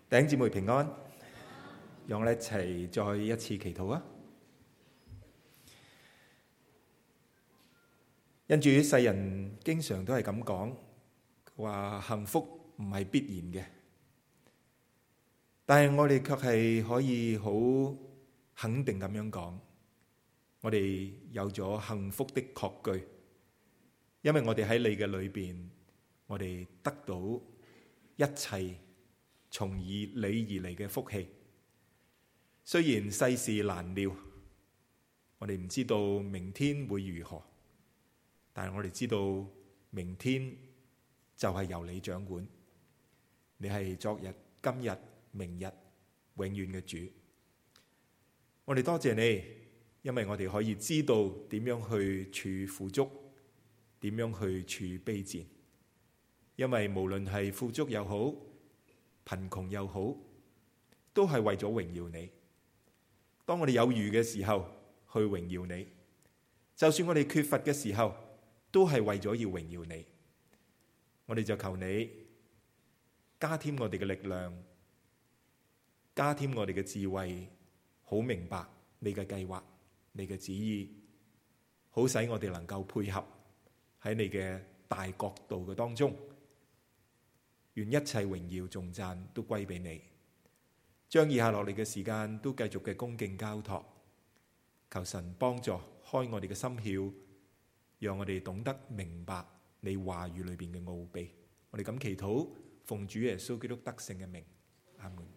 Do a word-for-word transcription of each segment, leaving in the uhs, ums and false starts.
弟兄姊妹平安，讓我哋一齊再一次祈禱啊！因住世人經常都係咁講，話幸福唔係必然嘅，但係我哋卻係可以好肯定咁樣講，我哋有咗幸福的確據，因為我哋喺你嘅裏邊，我哋得到一切從以你而嚟嘅福氣。雖然世事難料，我哋唔知道明天會如何，但係我哋知道明天就係由你掌管。你係昨日、今日、明日永遠嘅主。我哋多謝你，因為我哋可以知道點樣去處富足，點樣去處卑賤。因為無論係富足又好，貧窮又好，都係為咗榮耀你。當我哋有餘嘅時候，去榮耀你；就算我哋缺乏嘅時候，都係為咗要榮耀你。我哋就求你加添我哋嘅力量，加添我哋嘅智慧，好明白你嘅計劃、你嘅旨意，好使我哋能夠配合喺你嘅大國度嘅當中。願一切榮耀頌讚都歸俾你，將以下落嚟嘅時間都繼續嘅恭敬交託，求神幫助開我哋嘅心竅，讓我哋懂得明白你話語裏邊嘅奧秘。我哋咁祈禱，奉主耶穌基督得勝嘅名，阿門。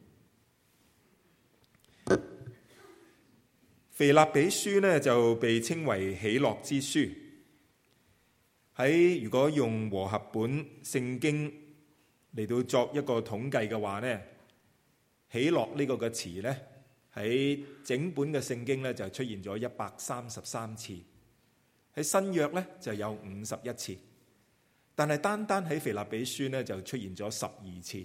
腓立比書呢就被稱為喜樂之書。喺如果用和合本聖經嚟到作一個統計嘅話呢，喜樂呢個嘅詞呢，喺整本嘅聖經呢就出現咗一百三十三次，喺新約呢就有五十一次，但係單單喺腓立比書呢就出現咗十二次。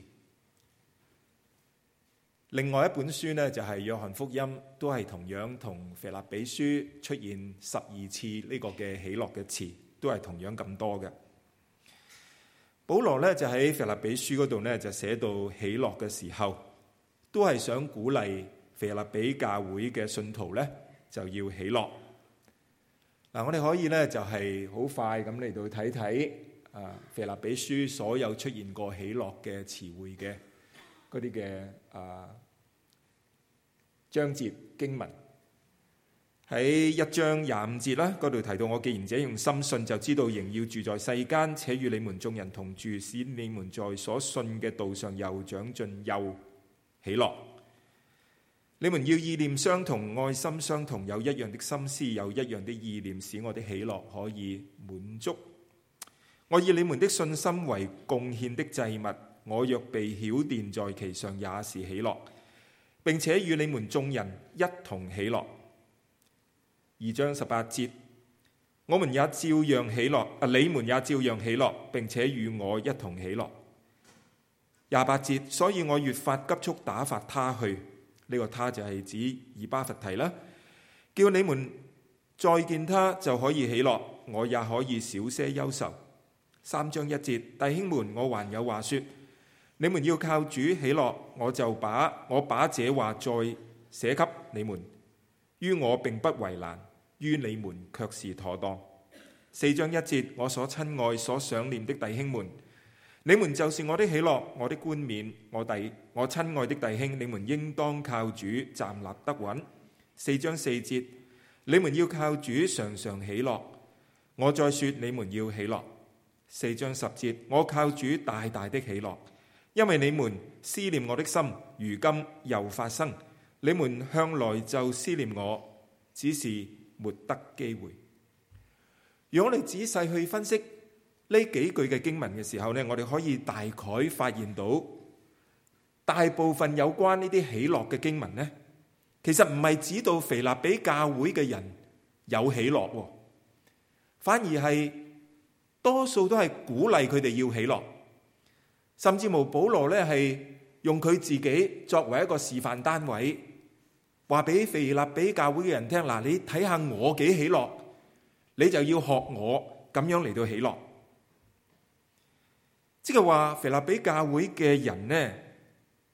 另外一本書呢就係約翰福音，都係同樣同腓立比書出現十二次呢個嘅喜樂嘅詞，都係同樣咁多嘅。保羅咧就喺腓立比書嗰度咧就寫到喜樂嘅時候，都係想鼓勵腓立比教會嘅信徒咧就要喜樂。嗱，我哋可以咧就係好快咁嚟到睇睇啊腓立比書所有出現過喜樂嘅詞彙嘅嗰啲嘅啊章節經文。喺一章廿五節啦，嗰度提到，我既然這樣深信，就知道仍要住在世間，且與你們眾人同住，使你們在所信嘅道上又長進又喜樂。你們要意念相同，愛心相同，有一樣的心思，有一樣的意念，使我的喜樂可以滿足。我以你們的信心為貢獻的祭物，我若被曉奠在其上，也是喜樂，並且與你們眾人一同喜樂。二章十八節，我們也照樣喜樂，啊，你們也照樣喜樂，並且與我一同喜樂。廿八節，所以我越發急速打發他去，呢、這個他就係指以巴弗提啦，叫你們再見他就可以喜樂，我也可以少些憂愁。三章一節，弟兄們，我還有話說，你們要靠主喜樂，我就把我把這話再寫給你們，於我並不為難，於你們卻是妥當。四章一節，我所親愛所想念的弟兄們，你們就是我的喜樂，我的冠冕，我弟我親愛的弟兄，你們應當靠主站立得穩。四章四節，你們要靠主常常喜樂，我再說你們要喜樂。四章十節，我靠主大大的喜樂，因為你們思念我的心，如今又發生。你們向來就思念我，只是沒得機會。如果我哋仔細去分析呢幾句嘅經文嘅時候呢，我哋可以大概發現到，大部分有關呢啲喜樂嘅經文呢，其實唔係指到腓立比教會嘅人有喜樂，反而係多數都係鼓勵佢哋要喜樂，甚至乎保羅呢係用佢自己作為一個示範單位，話俾腓立比教會嘅人聽，嗱，你睇下我幾喜樂，你就要學我咁樣嚟到喜樂。即係話腓立比教會嘅人呢，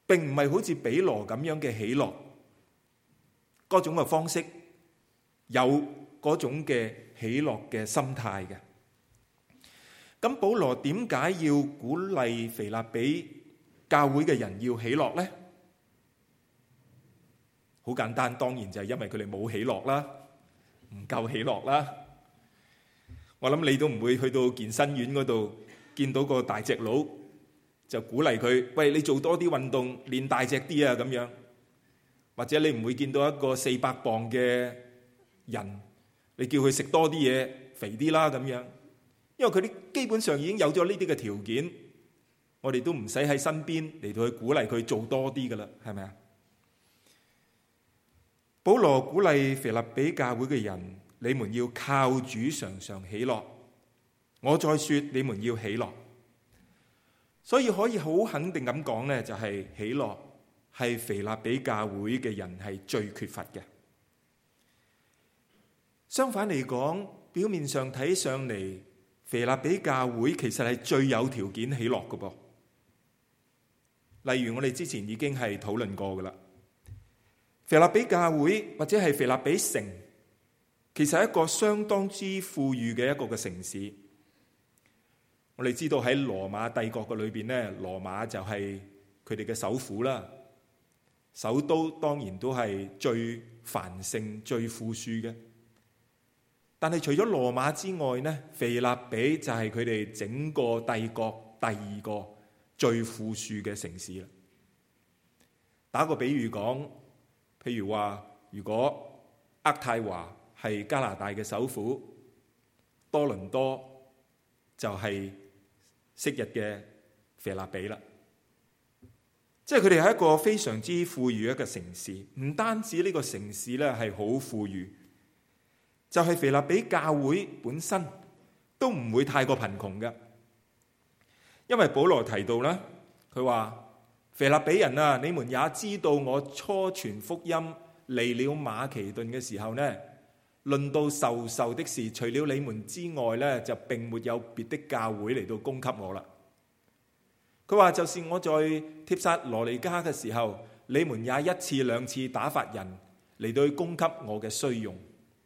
並唔係好似比羅咁樣嘅喜樂，嗰種嘅方式有嗰種嘅喜樂嘅心態嘅。咁保羅點解要鼓勵腓立比教會嘅人要喜樂呢？好簡單，當然就係因為佢哋冇喜樂啦，唔夠喜樂啦。我諗你都唔會去到健身院嗰度見到個大隻佬就鼓勵佢，喂，你做多啲運動，練大隻啲啊咁樣。或者你唔會見到一個四百磅嘅人，你叫佢食多啲嘢，肥啲啦咁樣。因為佢哋基本上已經有咗呢啲嘅條件，我哋都唔使喺身邊嚟到去鼓勵佢做多啲噶啦，係咪啊？保羅鼓勵腓立比教會嘅人，你們要靠主常常喜樂。我再說，你們要喜樂。所以可以好肯定咁講呢，就係喜樂係腓立比教會嘅人係最缺乏嘅。相反嚟講，表面上睇上嚟，腓立比教會其實係最有條件喜樂嘅噃。例如我哋之前已經係討論過噶啦，腓立比教會或者係腓立比城，其實係一個相當之富裕嘅一個嘅城市。我哋知道喺羅馬帝國嘅裏邊咧，羅馬就係佢哋嘅首府啦，首都當然都係最繁盛、最富庶嘅。但係除咗羅馬之外呢，腓立比就係佢哋整個帝國第二個最富庶嘅城市啦。打個比喻講，譬如話，如果渥太華係加拿大嘅首府，多倫多就係昔日嘅腓立比啦。即係佢哋係一個非常之富裕嘅一個城市，唔單止呢個城市咧係好富裕，就係腓立比教會本身都唔會太過貧窮嘅。因為保羅提到啦，佢話腓立比人啊，你們也知道我初傳福音嚟了馬其頓嘅時候呢，論到授受的事，除了你們之外呢，就並沒有別的教會嚟到供給我啦。佢話就是我在帖撒羅尼迦嘅時候，你們也一次兩次打發人嚟到去供給我嘅需用。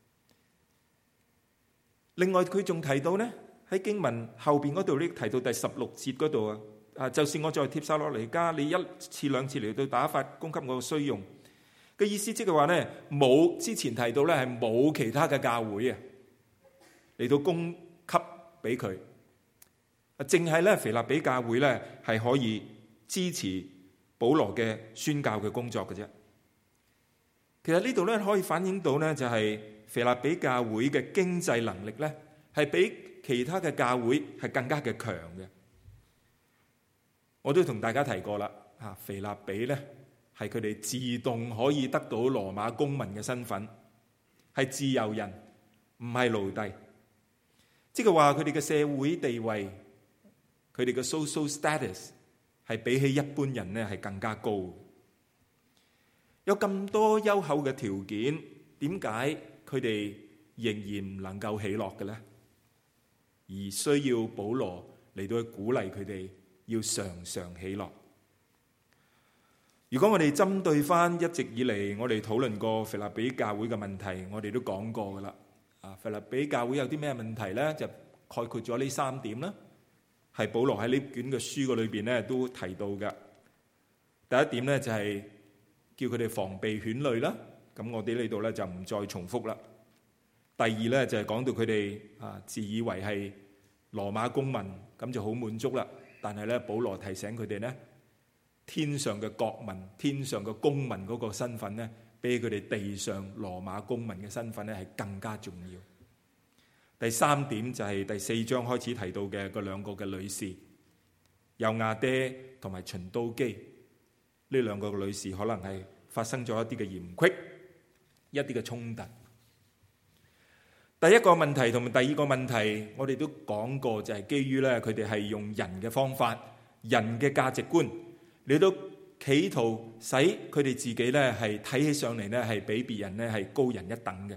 另外佢仲提到呢，喺經文後邊嗰度呢，提到第十六節嗰度啊，啊，就是我在帖撒羅尼迦，你一次兩次嚟到打發供給我嘅需用嘅意思，即係話呢，冇之前提到呢係冇其他嘅教會啊嚟到供給俾佢。淨係咧腓立比教會咧係可以支持保羅嘅宣教嘅工作嘅啫。其實呢度咧可以反映到咧就係腓立比教會嘅經濟能力咧係比其他嘅教會係更加嘅強嘅。我都同大家提過啦，吓腓立比咧係佢哋自動可以得到羅馬公民嘅身份，係自由人，唔係奴隸。即係話佢哋嘅社會地位，佢哋嘅 social status 係比起一般人咧係更加高。有咁多優厚嘅條件，點解佢哋仍然唔能夠喜樂嘅咧？而需要保羅嚟到去鼓勵佢哋要常常喜樂。如果我哋針對翻一直以嚟我哋討論過腓立比教會嘅問題，我哋都講過噶啦。啊，腓立比教會有啲咩問題咧？就概括咗呢三點啦。係保羅喺呢卷嘅書嘅裏邊咧都提到嘅。第一點咧就係叫佢哋防備犬類啦，咁我哋呢度咧就唔再重複啦。第二咧就係講到佢哋啊自以為係羅馬公民，咁就好滿足啦。但係咧保羅提醒佢哋咧，天上嘅國民、天上嘅公民嗰個身份咧，比佢哋地上羅馬公民嘅身份咧係更加重要。第三點就係第四章開始提到嘅嗰兩個嘅女士，友亞爹同埋循都基，呢兩個嘅女士可能係發生咗一啲嘅嫌隙，一啲嘅衝突。第一個問題同埋第二個問題，我哋都講過，就係基於咧佢哋係用人嘅方法、人嘅價值觀，你都企圖使佢哋自己咧係睇起上嚟咧係比別人咧係高人一等嘅。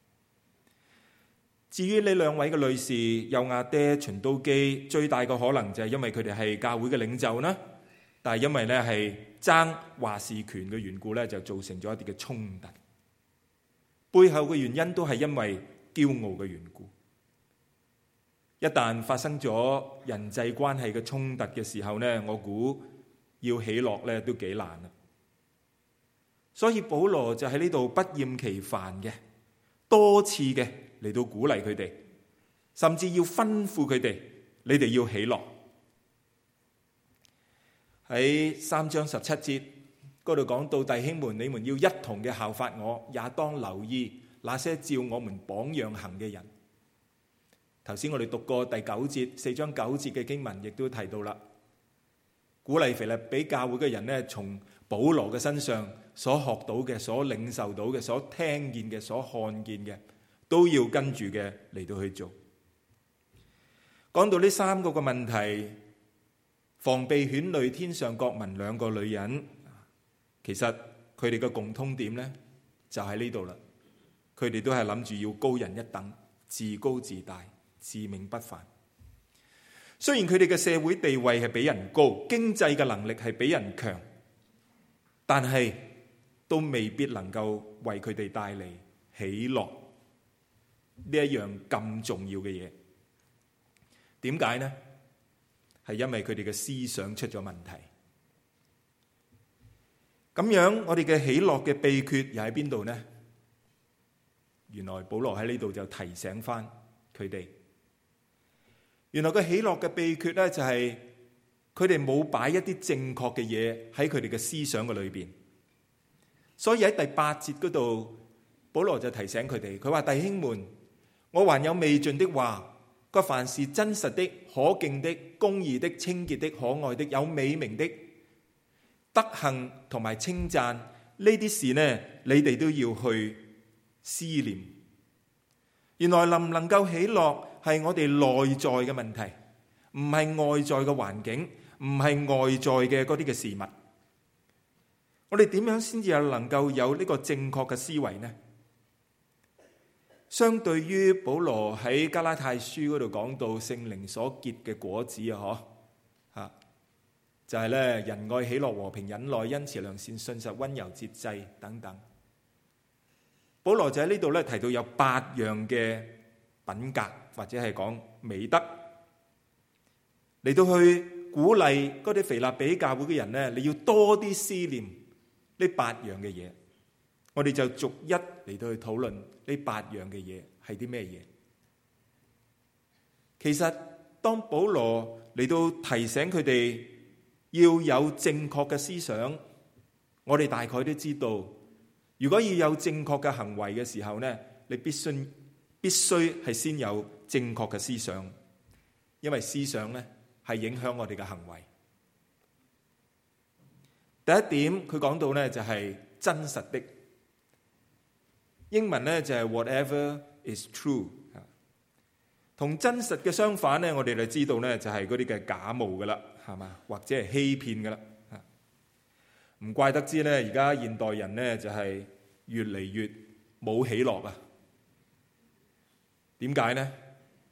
至於呢兩位嘅女士，友亞爹、循都基，最大嘅可能就係因為佢哋係教會嘅領袖啦， 但係因為咧係爭話事權嘅緣故咧，就造成咗一啲嘅衝突。背後嘅原因都係因為驕傲嘅緣故。一旦發生咗人際關係嘅衝突嘅時候呢，我估要喜樂咧都幾難啦。所以保羅就喺呢度不厭其煩嘅，多次嘅嚟到鼓勵佢哋，甚至要吩咐佢哋，你哋要喜樂。喺三章十七節嗰度講到，弟兄們，你們要一同嘅效法我，也當留意那些照我們榜樣行嘅人。頭先我哋讀過第九節，四章九節嘅經文亦都提到啦，鼓勵腓立比教會嘅人呢，從保羅嘅身上所學到嘅、所領受到嘅、所聽見嘅、所看見嘅，都要跟住嘅嚟到去做。講到呢三個嘅問題，防備犬類天上各民兩個女人，其實佢哋嘅共通點呢，就喺呢度啦。佢哋都係諗住要高人一等，自高自大，自命不凡。雖然佢哋嘅社會地位係比人高，經濟嘅能力係比人強，但係都未必能夠為佢哋帶嚟喜樂呢一樣咁重要嘅嘢。點解呢？係因為佢哋嘅思想出咗問題。咁樣我哋嘅喜樂嘅秘訣又喺邊度呢？原來保羅喺呢度就提醒翻佢哋，原來個喜樂嘅秘訣咧就係佢哋冇擺一啲正確嘅嘢喺佢哋嘅思想嘅裏邊。所以喺第八節嗰度，保羅就提醒佢哋，佢話：弟兄們，我還有未盡的話，個凡是真實的、可敬的、公義的、清潔的、可愛的、有美名的、德行同埋稱讚，呢啲事呢，你哋都要去思念。原來能唔能夠喜樂係我哋內在嘅問題，唔係外在嘅環境，唔係外在嘅嗰啲嘅事物。我哋點樣先至有能夠有呢個正確嘅思維呢？相對於保羅喺加拉太書嗰度講到聖靈所結嘅果子啊，嗬吓，就係咧仁愛、喜樂、和平、忍耐、恩慈、良善、信實、溫柔、節制等等。保羅就喺呢度咧提到有八樣嘅品格或者係講美德，嚟到去鼓勵嗰啲腓立比教會嘅人咧，你要多啲思念呢八樣嘅嘢。我哋就逐一嚟到去討論呢八樣嘅嘢係啲咩嘢。其實當保羅嚟到提醒佢哋要有正確嘅思想，我哋大概都知道，如果要有正確嘅行為嘅時候呢，你必須必須係先有正確嘅思想，因為思想呢係影響我哋嘅行為。第一點佢講到呢就係真實的，英文呢就係 whatever is true， 同真實嘅相反呢，我哋就知道呢就係嗰啲嘅假冒噶啦，係嘛，或者係欺騙噶啦。唔怪得知咧，而家現代人咧就係越嚟越冇喜樂啊！點解呢？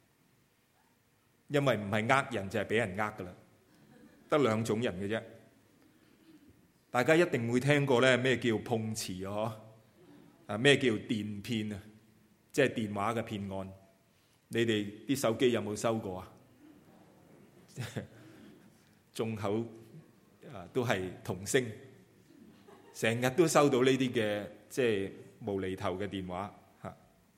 因為唔係呃人就係俾人呃噶啦，得兩種人嘅啫。大家一定會聽過咧咩叫碰瓷啊？嗬啊，咩叫電騙啊？即係電話嘅騙案。你哋啲手機有冇收過啊？眾口啊都係同聲。成日都收到呢啲嘅即係無厘頭嘅電話嚇。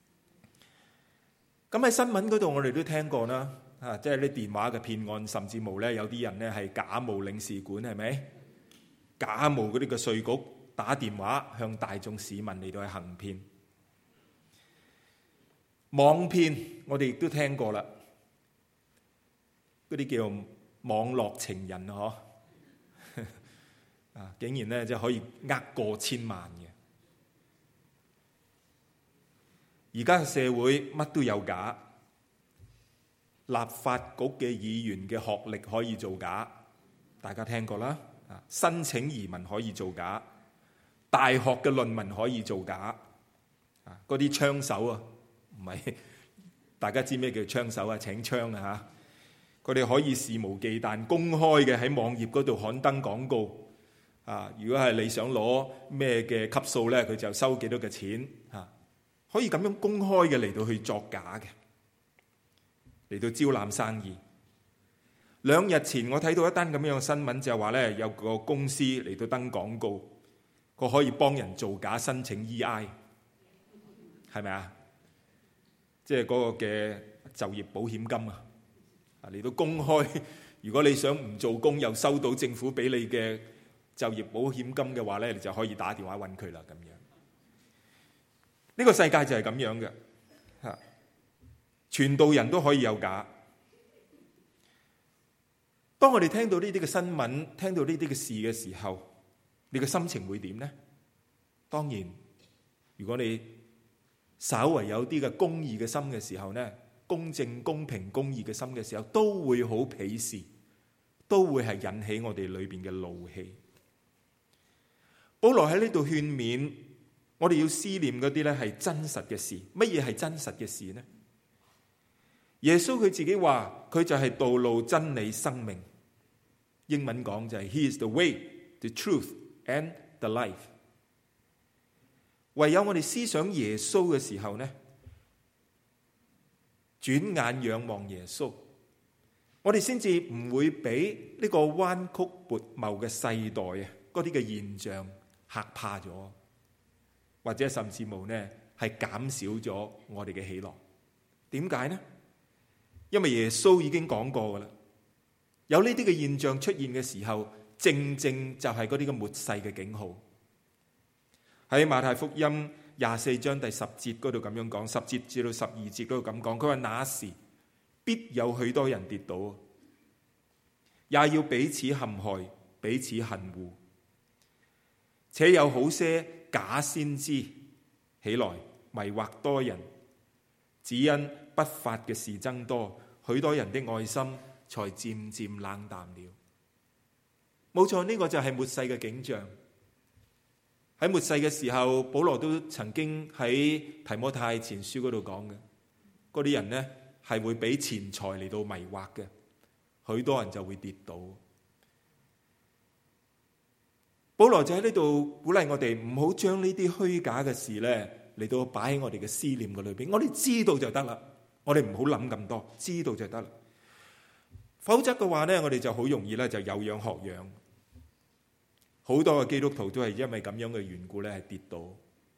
咁喺新聞嗰度我哋都聽過啦嚇，即係啲電話嘅騙案，甚至乎咧有啲人咧係假冒領事館，係咪？假冒嗰啲嘅稅局打電話向大眾市民嚟到去行騙。網騙我哋亦都聽過啦，嗰啲叫網絡情人嗬。啊！竟然咧，即係可以呃過千萬嘅。而家嘅社會乜都有假，立法局嘅議員嘅學歷可以做假，大家聽過啦。啊，申請移民可以做假，大學嘅論文可以做假。啊，嗰啲槍手啊，唔係大家知咩叫槍手啊？請槍啊嚇！ 佢哋可以肆無忌憚公開嘅喺網頁嗰度刊登廣告啊！如果係你想攞咩嘅級數咧，佢就收幾多嘅錢啊！可以咁樣公開嘅嚟到去作假嘅，嚟到招攬生意。兩日前我睇到一單咁樣嘅新聞，就係話咧有個公司嚟到登廣告，佢可以幫人造假申請 E I， 係咪啊？即係嗰個嘅就業保險金啊！嚟到公開，如果你想唔做工又收到政府俾你嘅就業保險金嘅話咧，你就可以打電話揾佢啦。咁樣呢個世界就係咁樣嘅嚇，傳道人都可以有假。當我哋聽到呢啲嘅新聞，聽到呢啲嘅事嘅時候，你嘅心情會點呢？當然，如果你稍為有啲嘅公義嘅心嘅時候呢，公正、公平、公義嘅心嘅時候，都會好鄙視，都會係引起我哋裏邊嘅怒氣。保羅喺呢度勸勉我哋要思念嗰啲咧係真實嘅事。乜嘢係真實嘅事呢？耶穌佢自己話佢就係道路、真理、生命。英文講就係 He is the way, the truth and the life。唯有我哋思想耶穌嘅時候呢，轉眼仰望耶穌，我哋先至唔會俾呢個彎曲悖謬嘅世代啊，嗰啲嘅現象嚇怕咗，或者甚至乎呢係減少咗我哋嘅喜樂。點解呢？因為耶穌已經講過噶啦，有呢啲嘅現象出現嘅時候，正正就係嗰啲嘅末世嘅警號。喺馬太福音廿四章第十節嗰度咁樣講，十節至到十二節嗰度咁講，佢話那時必有許多人跌倒，也要彼此陷害，彼此恨惡，且有好些假先知起來迷惑多人，只因不法嘅事增多，許多人的愛心才漸漸冷淡了。冇錯，呢個就係末世嘅景象。喺末世嘅時候，保羅都曾經喺提摩太前書嗰度講嘅，嗰啲人呢係會俾錢財嚟到迷惑嘅，許多人就會跌倒。保羅就喺呢度鼓勵我哋唔好將呢啲虛假嘅事呢嚟到擺喺我哋嘅思念嘅裏邊，我哋知道就得啦，我哋唔好諗咁多，知道就得啦。否則嘅話呢，我哋就好容易咧就有樣學樣。好多嘅基督徒都係因為咁樣嘅緣故咧，係跌倒。唔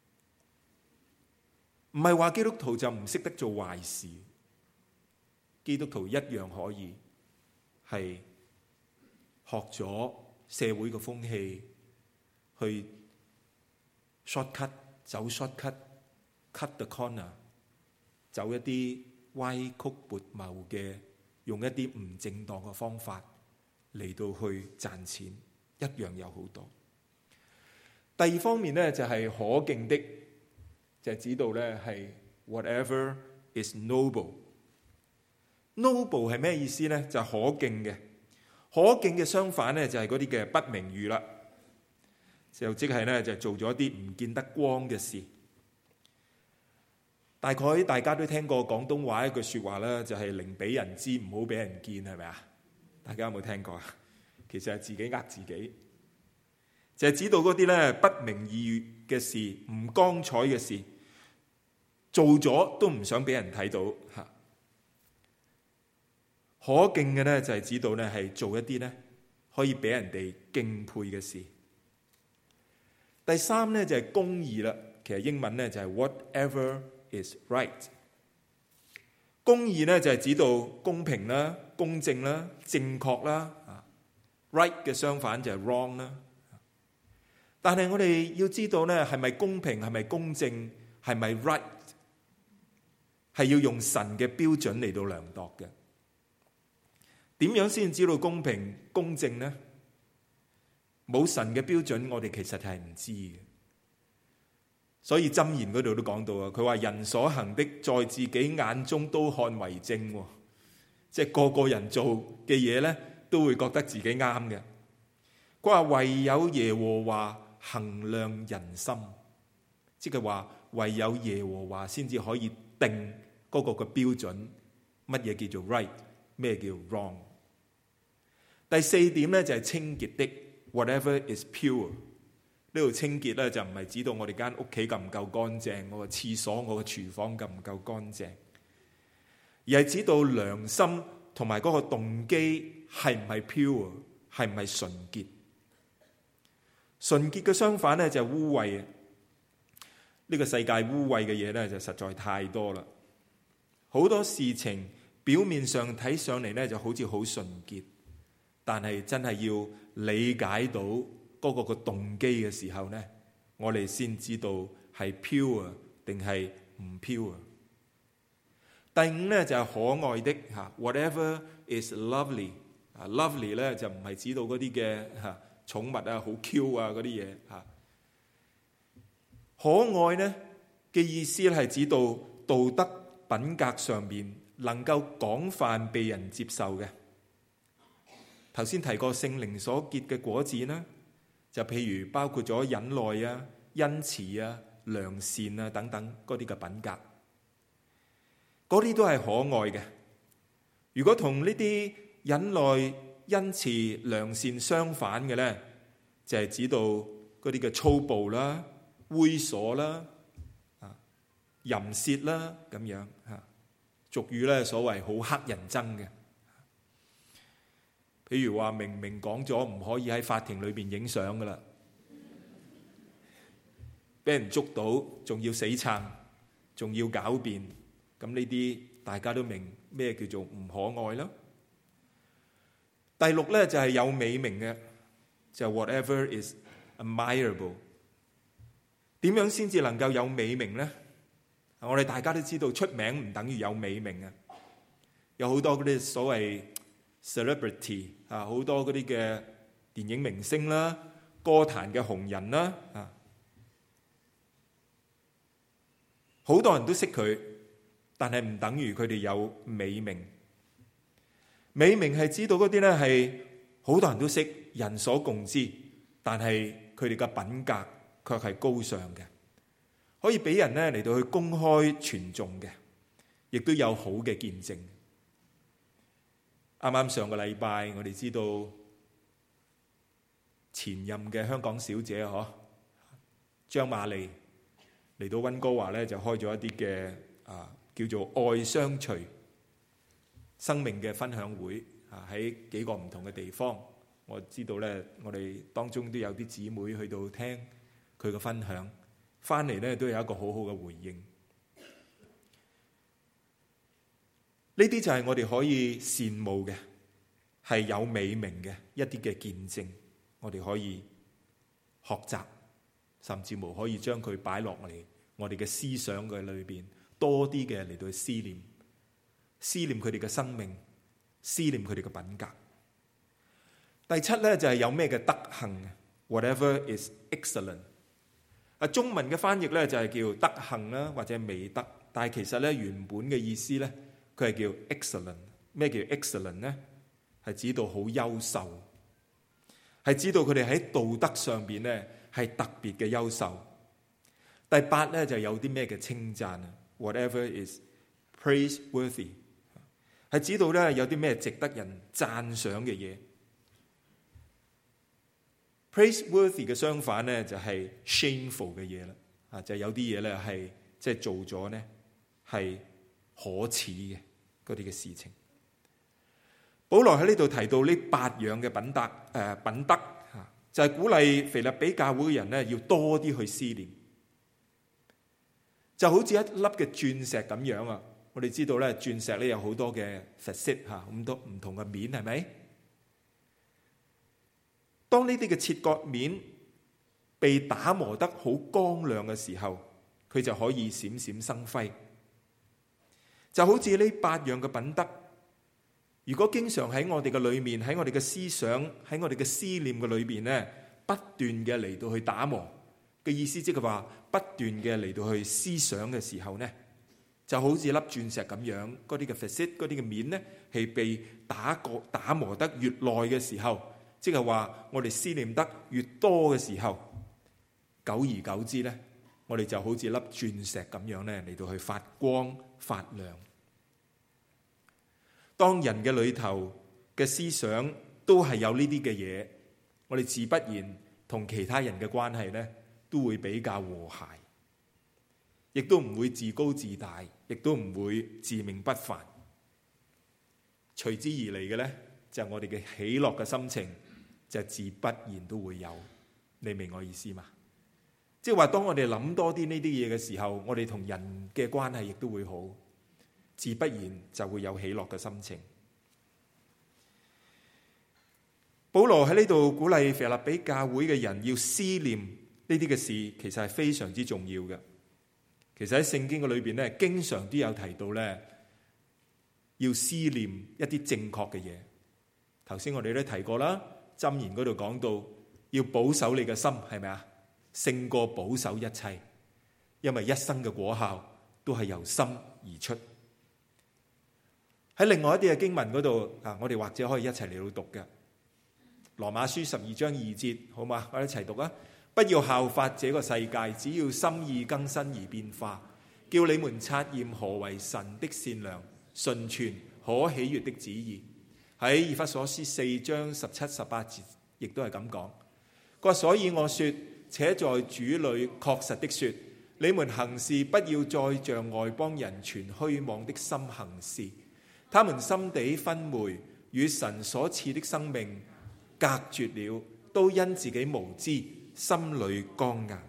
係話基督徒就唔識得做壞事，基督徒一樣可以係學咗社會嘅風氣，去 shortcut 走 shortcut，cut the corner， 走一啲歪曲悖謬嘅，用一啲唔正當嘅方法嚟到去賺錢。一樣有好多。第二方面咧就係可敬的，就係指到咧係 whatever is noble。noble 係咩意思咧？就係可敬嘅。可敬嘅相反咧就係嗰啲嘅不名譽啦，就即係咧就做咗一啲唔見得光嘅事。大概大家都聽過廣東話一句說話啦，就係寧俾人知，唔好俾人見，係咪啊？大家有冇聽過啊？其實係自己呃自己，就係指到嗰啲咧不名義嘅事、唔光彩嘅事，做咗都唔想俾人睇到吓。可敬嘅咧就係指到咧係做一啲咧可以俾人哋敬佩嘅事。第三咧就係公義啦，其實英文咧就係 whatever is right。公義咧就係指到公平啦、公正啦、正確啦。Right 嘅相反就係 wrong 啦。但係我哋要知道咧，係咪公平，係咪公正，係咪 right， 係要用神嘅標準嚟到量度嘅。點樣先知道公平公正呢？冇神嘅標準，我哋其實係唔知嘅。所以箴言嗰度都講到啊，佢話人所行的，在自己眼中都看為正，即係個個人做嘅嘢咧，都會覺得自己啱嘅。佢話唯有耶和華衡量人心，即係話唯有耶和華先至可以定嗰個嘅標準，乜嘢叫做 right， 咩叫 wrong。第四點咧就係清潔的 ，whatever is pure。呢度清潔咧就唔係指到我哋間屋企夠唔夠乾淨，我個廁所、我個廚房夠唔夠乾淨，而係指到良心同埋嗰個動機係唔係 pure， 係唔係純潔。純潔嘅相反咧就係污穢。呢個世界污穢嘅嘢咧就實在太多啦。好多事情表面上睇上嚟咧就好似好純潔，但係真係要理解到嗰個個動機嘅時候咧，我哋先知道係 pure 定係唔 pure。第五咧就係可愛的嚇 ，whatever is lovely 啊 ，lovely 咧就唔係指到嗰啲嘅嚇寵物啊，好 Q 啊嗰啲嘢嚇。可愛呢嘅意思係指到道德品格上面能夠廣泛被人接受嘅。頭先提過聖靈所結嘅果子啦，就譬如包括咗忍耐啊、恩慈啊、良善啊等等嗰啲嘅品格，嗰啲都係可愛嘅。如果同呢啲忍耐、恩慈、良善相反嘅咧，就係指到嗰啲嘅粗暴啦、猥瑣啦、啊淫褻啦咁樣嚇，俗語咧所謂好乞人憎嘅。譬如話明明講咗唔可以喺法庭裏邊影相噶啦，俾人捉到仲要死撐，仲要狡辯，咁呢啲大家都明咩叫做唔可愛啦。第六咧就係有美名嘅，就係 whatever is admirable。點樣先至能夠有美名呢？我哋大家都知道出名唔等於有美名啊！有好多嗰啲所謂 celebrity 啊，好多嗰啲嘅電影明星啦、歌壇嘅紅人啦啊，好多人都識佢，但係唔等於佢哋有美名。美名係知道嗰啲咧係好多人都識、人所共知，但係佢哋嘅品格卻係高尚嘅，可以俾人咧嚟到去公開傳頌嘅，亦都有好嘅見證。啱啱上個禮拜，我哋知道前任嘅香港小姐嗬張瑪莉嚟到溫哥華咧，就開咗一啲嘅啊叫做愛相隨生命嘅分享會啊，喺幾個唔同嘅地方。我知道咧，我哋當中都有啲姊妹去到聽佢嘅分享，翻嚟咧都有一個好好嘅回應。呢啲就係我哋可以羨慕嘅，係有美名嘅一啲嘅見證，我哋可以學習，甚至乎可以將佢擺落嚟我哋嘅思想嘅裏邊，多啲嘅嚟到去思念，思念佢哋嘅生命，思念佢哋嘅品格。第七咧就係有咩嘅德行 ，whatever is excellent。啊，中文嘅翻譯咧就係叫德行啦，或者美德，但係其實咧原本嘅意思咧，佢係叫 excellent。咩叫 excellent 咧？係指到好優秀，係指到佢哋喺道德上邊咧係特別嘅優秀。第八咧就有啲咩嘅稱讚啊 ，whatever is praiseworthy， 係指到咧有啲咩值得人讚賞嘅嘢。praiseworthy 嘅相反咧就係 shameful 嘅嘢啦，啊就係有啲嘢咧係即係做咗咧係可恥嘅嗰啲嘅事情。保羅喺呢度提到呢八樣嘅品德，誒、呃、品德嚇，就係、是、鼓勵腓立比教會嘅人咧要多啲去思念，就好似一粒嘅鑽石咁樣啊！我哋知道咧，鑽石咧有好多嘅 facet 嚇，咁多唔同嘅面，係咪？當呢啲嘅切割面被打磨得好光亮嘅時候，佢就可以閃閃生輝。就好似呢八樣嘅品德，如果經常喺我哋嘅裏面，喺我哋嘅思想，喺我哋嘅思念嘅裏邊咧，不斷嘅嚟到去打磨嘅意思，即係話不斷嘅嚟到去思想嘅時候咧，就好似粒鑽石咁樣，嗰啲嘅 facet，嗰啲嘅面咧，係被打過打磨得越耐嘅時候，即係話我哋思念得越多嘅時候，久而久之咧，我哋就好似粒鑽石咁樣咧嚟到去發光發亮。 當人嘅裏頭嘅思想都係有呢啲嘅嘢，我哋自不然同其他人嘅關係呢都會比較和諧，亦都唔會自高自大，亦都唔會自命不凡。隨之而嚟嘅呢，就係我哋嘅喜樂嘅心情，就自不然都會有。你明我意思嘛？即係話，當我哋諗多啲呢啲嘢嘅時候，我哋同人嘅關係亦都會好，自不然就會有喜樂嘅心情。保羅喺呢度鼓勵腓立比教會嘅人要思念呢啲嘅事，其實係非常之重要嘅。其實喺聖經嘅裏邊咧，經常都有提到咧，要思念一啲正確嘅嘢。頭先我哋都提過啦，箴言嗰度講到要保守你嘅心，係咪啊？勝過保守一切，因為一生嘅果效都係由心而出。喺另外一啲嘅經文嗰度啊，我哋或者可以一齊嚟到讀嘅。羅馬書十二章二節，好嘛？我哋一齊讀啊！不要效法這個世界，只要心意更新而變化，叫你們察驗何為神的善良、純全、可喜悅的旨意。喺以弗所書四章十七、十八節，亦都係咁講。佢話：所以我說，且在主裏確實的說，你們行事不要再像外邦人存虛妄的心行事，他們心地昏昧，與神所賜的生命隔絕了，都因自己無知，心裏剛硬。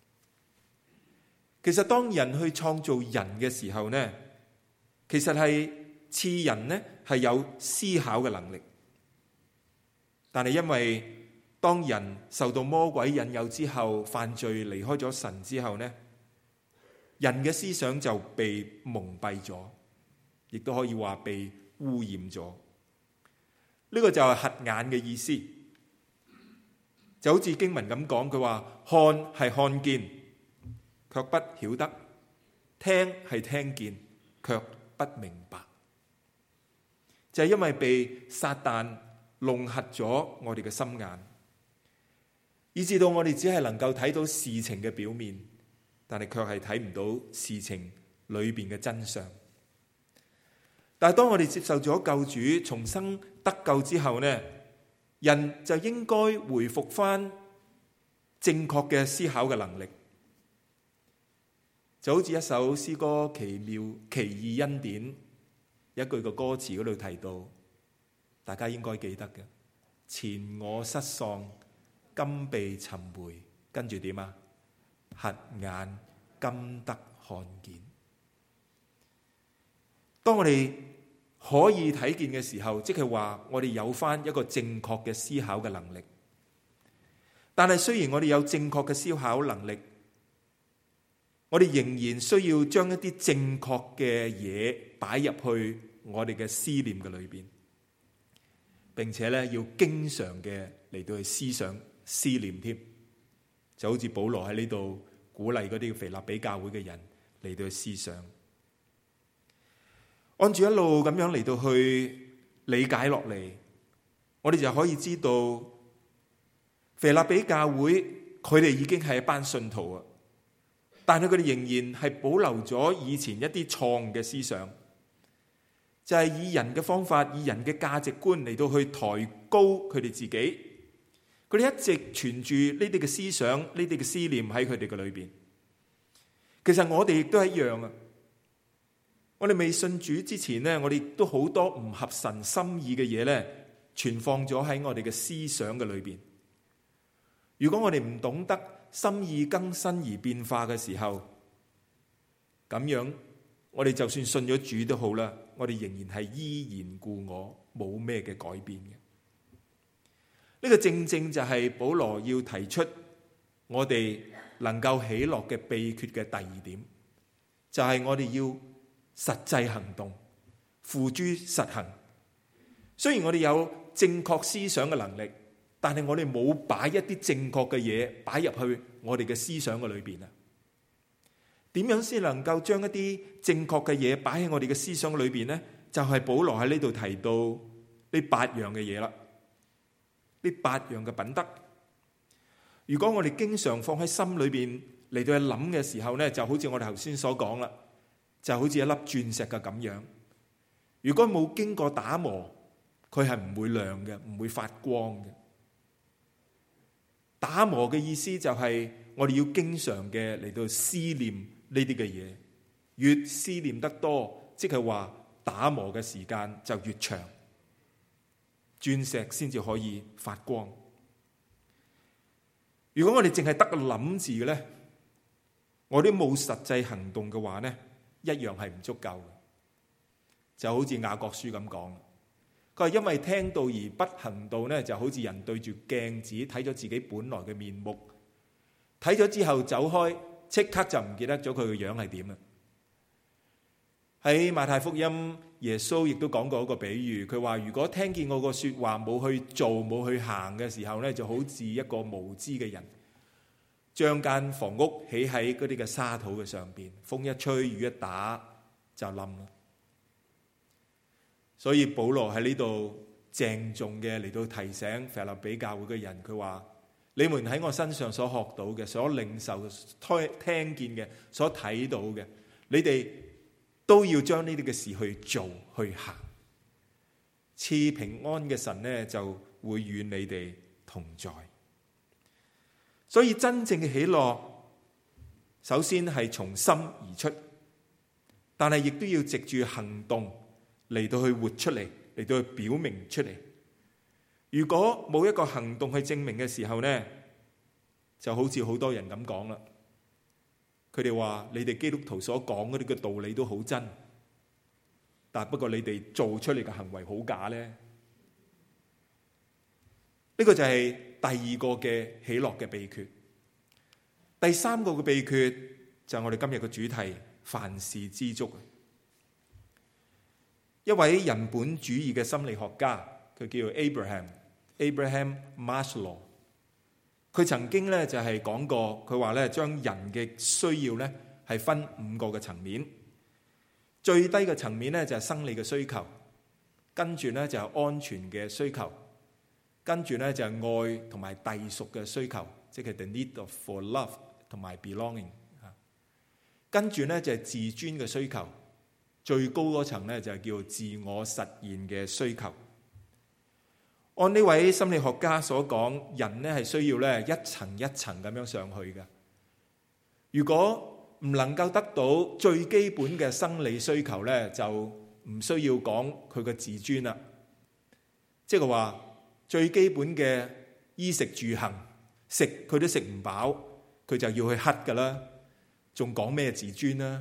其實當人去創造人嘅時候呢，其實係賜人呢係有思考嘅能力，但係因為當人受到魔鬼引誘之後，犯罪離開咗神之後呢，人嘅思想就被蒙蔽咗，亦都可以話被污染咗。呢個就係瞎眼嘅意思，就好似經文咁講，佢話看係看見，卻不曉得；聽係聽見，卻不明白。就係因為被撒旦弄瞎咗我哋嘅心眼，以至到我哋只係能夠睇到事情嘅表面，但係卻係睇唔到事情裏邊嘅真相。但係當我哋接受咗救主，重生得救之後呢，人就應該回復翻正確嘅思考嘅能力。就好似一首詩歌《奇妙奇異恩典》一句嘅歌詞嗰度提到，大家應該記得嘅：前我失喪，今被尋回，跟住點啊？瞎眼今得看見。當我哋可以睇見嘅時候，即係話我哋有翻一個正確嘅思考嘅能力。但係雖然我哋有正確嘅思考能力，我哋仍然需要將一啲正確嘅嘢擺入去我哋嘅思念嘅裏邊，並且咧要經常嘅嚟到去思想思念添。就好似保羅喺呢度鼓勵嗰啲腓立比教會嘅人嚟到去思想，按住一路咁樣嚟到去理解落嚟，我哋就可以知道腓立比教會佢哋已經係一班信徒啊，但係佢哋仍然係保留咗以前一啲錯誤嘅思想，就係以人嘅方法，以人嘅價值觀嚟到去抬高佢哋自己。佢哋一直存住呢啲嘅思想，呢啲嘅思念喺佢哋嘅裏邊。其實我哋亦都係一樣啊！我哋未信主之前呢，我哋都好多唔合神心意嘅嘢呢，存放咗喺我哋嘅思想嘅裏邊。如果我哋唔懂得心意更新而變化嘅時候，咁樣我哋就算信咗主都好啦，我哋仍然係依然故我，冇咩嘅改變嘅。呢個正正就係保羅要提出我哋能夠喜樂嘅秘訣嘅第二點，就係我哋要實際行動，付諸實行。雖然我哋有正確思想嘅能力，但係我哋冇擺一啲正確嘅嘢擺入去我哋嘅思想嘅裏邊啊。點樣先能夠將一啲正確嘅嘢擺喺我哋嘅思想裏邊呢？就係保羅喺呢度提到呢八樣嘅嘢啦。呢八樣嘅品德，如果我哋經常放喺心裏邊嚟到去諗嘅時候呢，就好似我哋頭先所講啦，就好似一粒鑽石嘅咁樣。 如果冇經過打磨，佢係唔會亮嘅，唔會發光嘅。打磨嘅意思就係我哋要經常嘅嚟到思念呢啲嘅嘢，越思念得多，即係話打磨嘅時間就越長，鑽石先至可以發光。如果我哋淨係得個諗字嘅咧，我哋冇實際行動嘅話咧，一樣係唔足夠嘅。就好似雅各書咁講，佢話因為聽道而不行道咧，就好似人對住鏡子睇咗自己本來嘅面目，睇咗之後走開，即刻就唔記得咗佢嘅樣係點啦。喺馬太福音，耶穌亦都講過一個比喻，佢話如果聽見我個說話冇去做冇去行嘅時候咧，就好似一個無知嘅人，將間房屋起喺嗰啲嘅沙土嘅上邊，風一吹雨一打就冧啦。所以保羅喺呢度鄭重嘅嚟到提醒腓立比教會嘅人，佢話你們喺我身上所學到嘅、所領受嘅、聽見嘅、所睇到嘅，你哋都要將呢啲嘅事去做去行。賜平安嘅神呢，就會與你哋同在。所以真正嘅喜樂，首先係從心而出，但係亦都要藉住行動嚟到去活出嚟，嚟到去表明出嚟。如果冇一個行動去證明嘅時候呢，就好似好多人咁講啦。佢哋話你哋基督徒所講嗰啲嘅道理都好真，但不過你哋做出嚟嘅行為好假呢。呢個就係第二個嘅喜樂嘅秘訣。第三個嘅秘訣就係我哋今日嘅主題：凡事知足。一位人本主義嘅心理學家，佢叫 Abraham Abraham Maslow。佢曾經咧就係講過，佢話咧將人嘅需要咧係分五個嘅層面。最低嘅層面咧就係生理嘅需求，跟住咧就係安全嘅需求，跟住咧就係愛同埋隸屬嘅需求，即係 the need of for love 同埋 belonging。跟住咧就係自尊嘅需求。最高嗰層咧就係叫自我實現嘅需求。按呢位心理學家所講，人咧係需要咧一層一層咁樣上去嘅。如果唔能夠得到最基本嘅生理需求咧，就唔需要講佢嘅自尊啦。即係話最基本嘅衣食住行，食佢都食唔飽，佢就要去乞㗎啦，仲講咩自尊啦？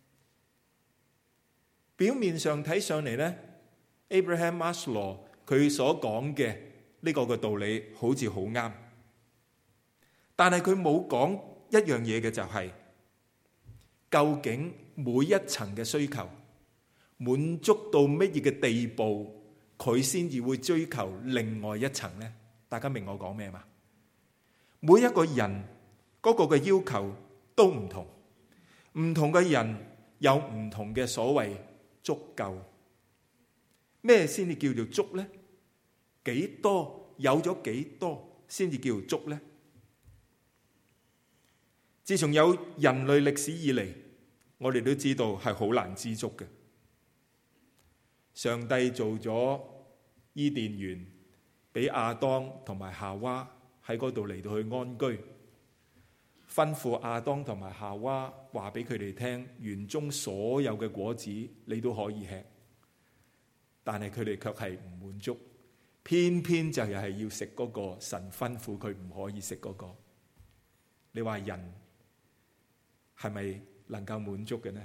表面上睇上嚟咧 ，Abraham Maslow 佢所講嘅呢個嘅道理好似好啱，但係佢冇講一樣嘢嘅就係、是，究竟每一層嘅需求滿足到乜嘢嘅地步，佢先至會追求另外一層呢？大家明我講咩嘛？每一個人嗰個嘅要求都唔同，唔同嘅人有唔同嘅所謂足夠。咩先至叫做足呢？幾多有咗幾多先至叫做足呢？自從有人類歷史以嚟，我哋都知道係好難知足嘅。上帝做咗伊甸園，俾亞當同埋夏娃喺嗰度嚟到去安居，吩咐亞當同埋夏娃話俾佢哋聽，園中所有嘅果子你都可以吃，但係佢哋卻係唔滿足，偏偏就係要食嗰個神吩咐佢唔可以食嗰個。你話人係咪能夠滿足嘅呢？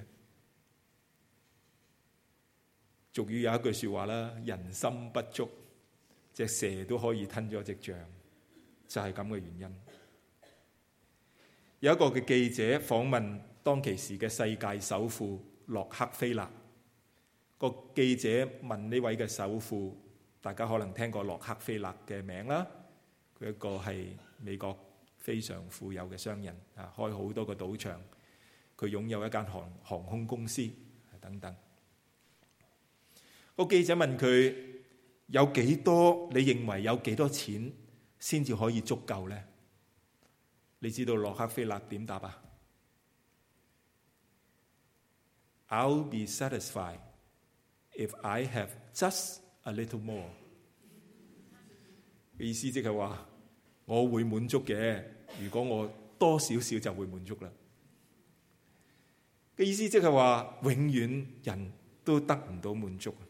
俗語有一句說話啦，人心不足，隻蛇都可以吞咗隻象，就係咁嘅原因。有一個嘅記者訪問當其時嘅世界首富洛克菲勒，個記者問呢位嘅首富，大家可能聽過洛克菲勒嘅名啦，佢一個係美國非常富有嘅商人啊，開好多個賭場，佢擁有一間航航空公司等等。個記者問佢有幾多？你認為有幾多錢先至可以足夠呢？你知道洛克菲勒點答啊？ I'll be satisfied if I have just a little more。嘅意思即係話我會滿足嘅，如果我多少少就會滿足啦。嘅意思即係話永遠人都得唔到滿足。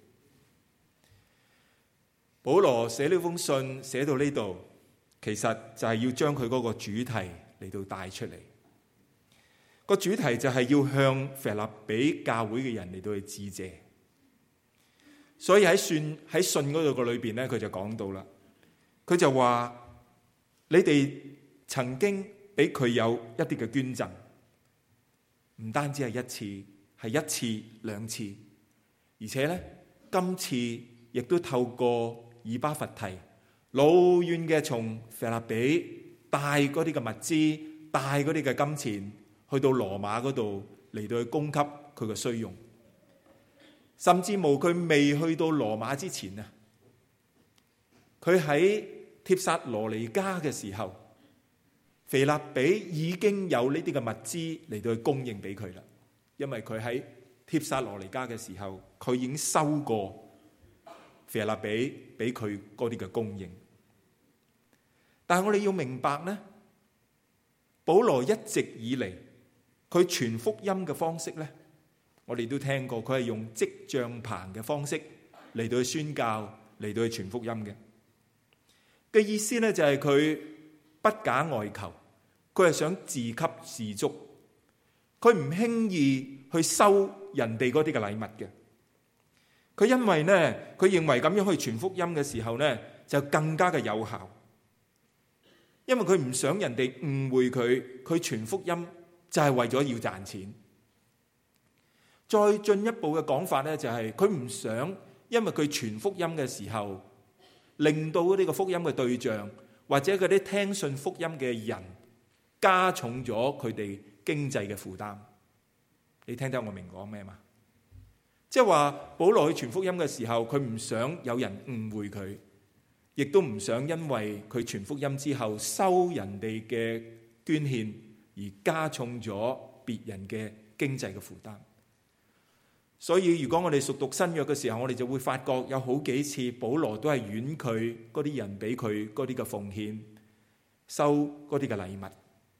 保羅寫呢封信寫到呢度，其實就係要將佢嗰個主題嚟到帶出嚟。個主題就係要向腓立比教會嘅人嚟到去致謝。所以喺信喺信嗰度個裏邊咧，佢就講到啦，佢就話你哋曾經俾佢有一啲嘅捐贈，唔單止係一次，係一次兩次，而且咧今次亦都透過以巴弗提老遠嘅從腓立比帶嗰啲嘅物資，帶嗰啲嘅金錢去到羅馬嗰度嚟到去供給佢嘅需用。甚至無佢未去到羅馬之前啊，佢喺帖撒羅尼迦嘅時候，腓立比已經有呢啲嘅物資嚟到去供應俾佢啦。因為佢喺帖撒羅尼迦嘅時候，佢已經收過腓立比俾佢嗰啲嘅供應。但係我哋要明白呢，保羅一直以嚟佢傳福音嘅方式呢，我哋都聽過，佢係用織帳棚嘅方式嚟到去宣教，嚟到去傳福音嘅。嘅意思呢，就係佢不假外求，佢係想自給自足，佢唔輕易去收人哋嗰啲嘅禮物嘅。佢因為呢，佢認為咁樣去傳福音嘅時候呢，就更加嘅有效。因為佢唔想人哋誤會佢，佢傳福音就係為咗要賺錢。再進一步嘅講法呢，就係佢唔想因為佢傳福音嘅時候，令到呢個福音嘅對象或者嗰啲聽信福音嘅人加重咗佢哋經濟嘅負擔。你聽得我明講咩嘛？即係話保羅去傳福音嘅時候，佢唔想有人誤會佢，亦都唔想因為佢傳福音之後收人哋嘅捐獻而加重咗別人嘅經濟嘅負擔。所以如果我哋熟讀新約嘅時候，我哋就會發覺有好幾次保羅都係婉拒嗰啲人俾佢嗰啲嘅奉獻，收嗰啲嘅禮物。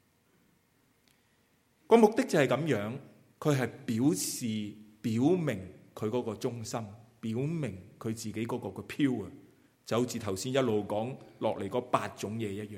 個目的就係咁樣，佢係表示表明佢嗰個忠心，表明佢自己嗰個嘅 pure，就好似頭先一路講落嚟嗰八種嘢一樣。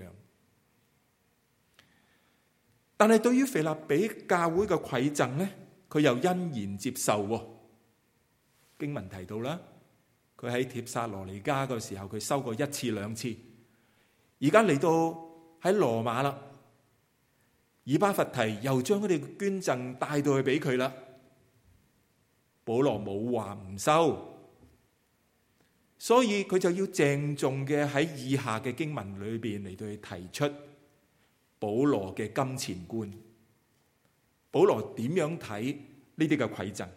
但係對於腓立比教會嘅饋贈呢，佢又欣然接受喎。經文提到啦，佢喺帖撒羅尼迦嘅時候，佢收過一次兩次，而家嚟到喺羅馬啦，以巴弗提又將佢哋捐贈帶到去俾佢啦。保羅冇話唔收，所以佢就要鄭重嘅喺以下嘅經文裏邊嚟到去提出保羅嘅金錢觀。保羅點樣睇呢啲嘅饋贈？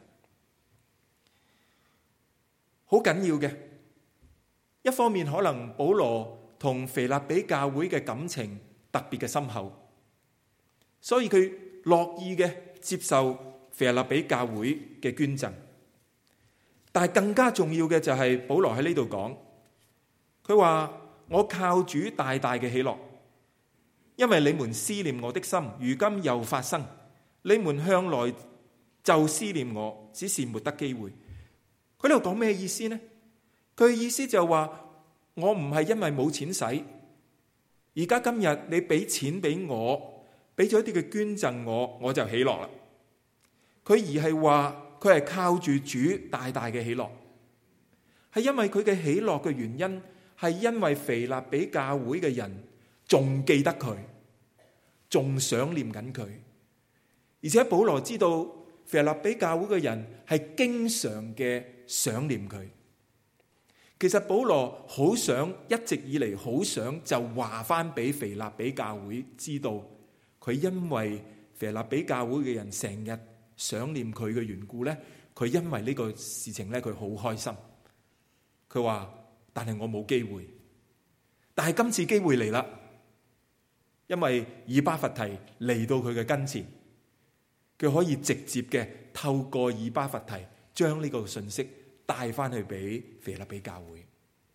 好緊要嘅，一方面可能保羅同腓立比教會嘅感情特別嘅深厚，所以佢樂意嘅接受腓立比教會嘅捐贈。但係更加重要嘅就係保羅喺呢度講，佢話我靠主大大嘅喜樂，因為你們思念我的心，如今又發生，你們向來就思念我，只是沒得機會。佢呢度講咩意思呢？佢嘅意思就係話，我唔係因為冇錢使，而家今日你俾錢俾我，俾咗一啲嘅捐贈我，我就喜樂啦。佢而係話佢係靠住主大大嘅喜樂，係因為佢嘅喜樂嘅原因係因為腓立比教會嘅人仲記得佢，仲想念緊佢，而且保羅知道腓立比教會嘅人係經常嘅想念佢。其實保羅好想一直以嚟好想就話翻俾腓立比教會知道，佢因為腓立比教會嘅人成日想念佢嘅緣故咧，佢因為呢個事情咧，佢好開心。佢話：但係我冇機會，但係今次機會嚟啦，因為以巴弗提嚟到佢嘅跟前，佢可以直接嘅透過以巴弗提將呢個信息帶翻去俾腓立比教會。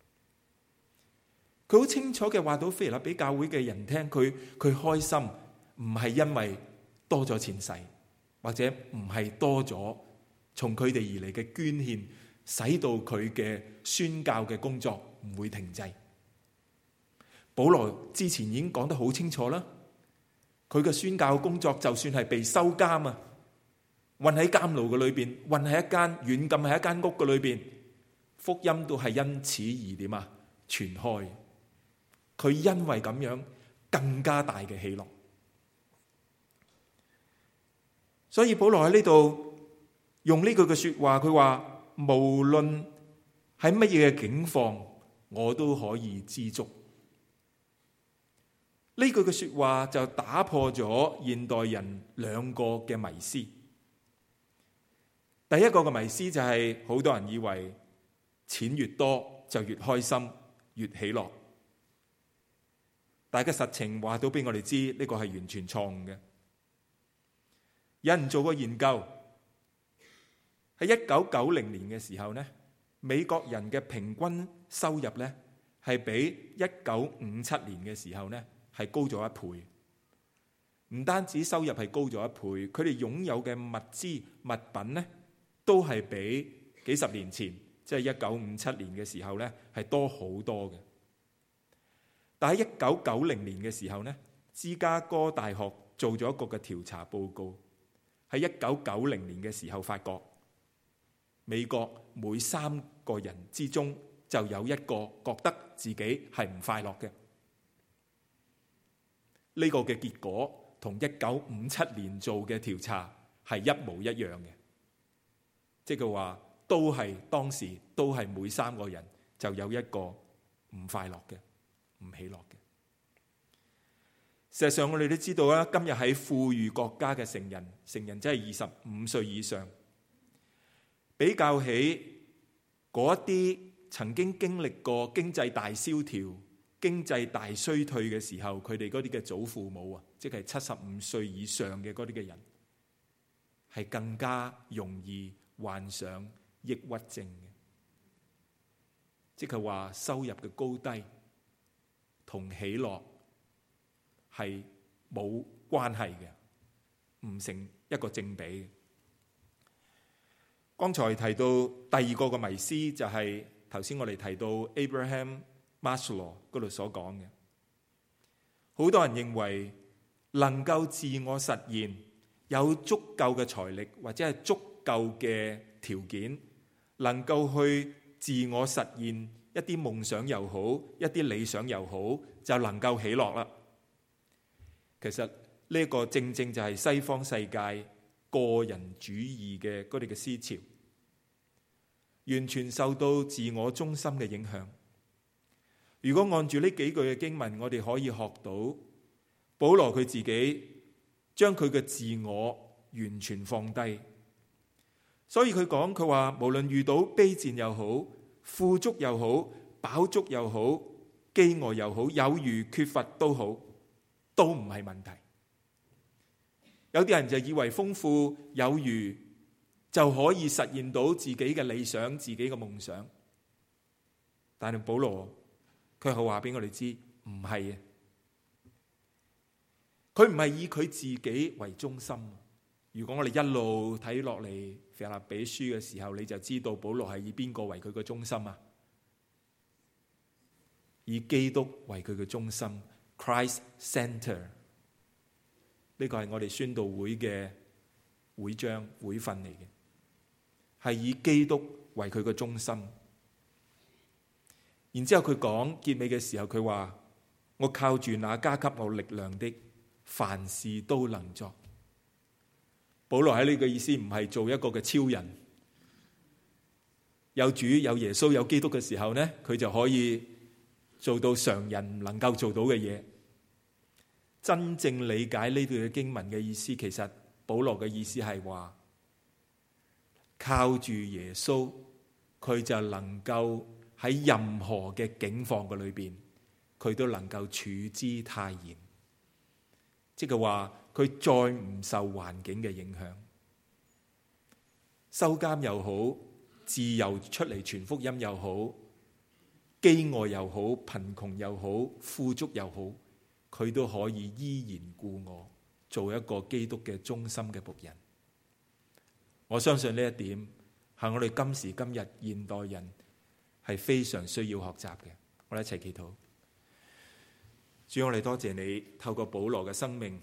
佢好清楚嘅話到腓立比教會嘅人聽，佢佢開心唔係因為多咗錢使，或者唔係多咗從佢哋而嚟嘅捐獻，使到佢嘅宣教嘅工作唔會停滯。保羅之前已經講得好清楚啦，佢嘅宣教工作就算係被收監啊，困喺監牢嘅裏邊，困喺一間軟禁喺一間屋嘅裏邊，福音都係因此而點啊傳開。佢因為咁樣更加大嘅喜樂，所以保羅喺呢度用呢句嘅說話，佢話無論喺乜嘢嘅境況，我都可以知足。呢句嘅說話就打破咗現代人兩個嘅迷思。第一個嘅迷思就係好多人以為錢越多就越開心越喜樂。但係實情話到俾我哋知，呢個係完全錯誤嘅。有人做過研究，喺一九九零年嘅時候呢，美國人嘅平均收入呢係比一九五七年嘅時候呢係高咗一倍。唔單止收入係高咗一倍，佢哋擁有嘅物資物品呢都係比幾十年前，即係一九五七年嘅時候呢係多好多嘅。但喺一九九零年嘅時候呢，芝加哥大學做咗一個嘅調查報告，喺一九九零年嘅時候發覺，美國每三個人之中就有一個覺得自己係唔快樂嘅。呢個嘅結果同一九五七年做嘅調查係一模一樣嘅，即係話都係當時都係每三個人就有一個唔快樂嘅。唔喜樂嘅。事實上，我哋都知道啦，今日喺富裕國家嘅成人，成人即係二十五歲以上，比較起嗰一啲曾經經歷過經濟大蕭條、經濟大衰退嘅時候，佢哋嗰啲嘅祖父母啊，即係七十五歲以上嘅嗰啲嘅人，係更加容易患上抑鬱症嘅，即係話收入嘅高低同喜樂係冇關係嘅，唔成一個正比。剛才提到第二個嘅迷思，就係頭先我哋提到 Abraham Maslow 嗰度所講嘅，好多人認為能夠自我實現，有足夠嘅財力或者係足夠嘅條件，能夠去自我實現一啲夢想又好，一啲理想又好，就能夠喜樂啦。其實呢個正正就係西方世界個人主義嘅嗰啲嘅思潮，完全受到自我中心嘅影響。如果按住呢幾句嘅經文，我哋可以學到保羅佢自己將佢嘅自我完全放低，所以佢講，佢話無論遇到卑賤又好，富足又好，飽足又好，飢餓又好，有餘缺乏都好，都唔係問題。有啲人就以為豐富有餘就可以實現到自己嘅理想、自己嘅夢想，但係保羅佢係話俾我哋知，唔係啊！佢唔係以佢自己為中心。如果我哋一路睇落嚟腓立比書嘅時候，你就知道保羅係以邊個為佢嘅中心啊？以基督為佢嘅中心 ，Christ Center。呢個係我哋宣道會嘅會章會訓嚟嘅，係以基督為佢嘅中心。然之後佢講結尾嘅時候，佢話：我靠住那加給我力量的，凡事都能作。保羅喺呢個意思唔係做一個嘅超人，有主有耶穌有基督嘅時候呢，佢就可以做到常人唔能夠做到嘅嘢。真正理解呢段嘅經文嘅意思，其實保羅嘅意思係話，靠住耶穌，佢就能夠喺任何嘅境況嘅裏邊，佢都能夠處之泰然。即係話，佢再唔受環境嘅影響，收監又好， 自由出嚟傳福音又好，飢餓又好，貧窮又好，富足又好，佢都可以依然故我，做一個基督嘅忠心嘅僕人。我相信呢一點係我哋今時今日現代人係非常需要學習嘅。我哋一齊祈禱。主，我哋多謝你透過保羅嘅生命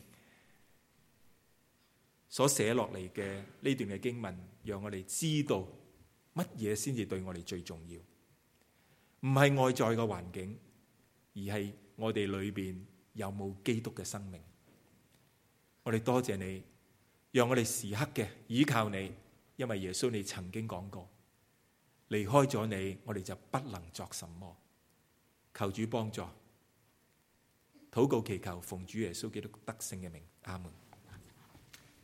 所寫落嚟嘅呢段嘅經文，讓我哋知道乜嘢先至對我哋最重要。唔係外在嘅環境，而係我哋裏邊有冇基督嘅生命。我哋多謝你，讓我哋時刻嘅依靠你，因為耶穌你曾經講過，離開咗你，我哋就不能作什麼。求主幫助，禱告祈求奉主耶穌基督得勝嘅名，阿門。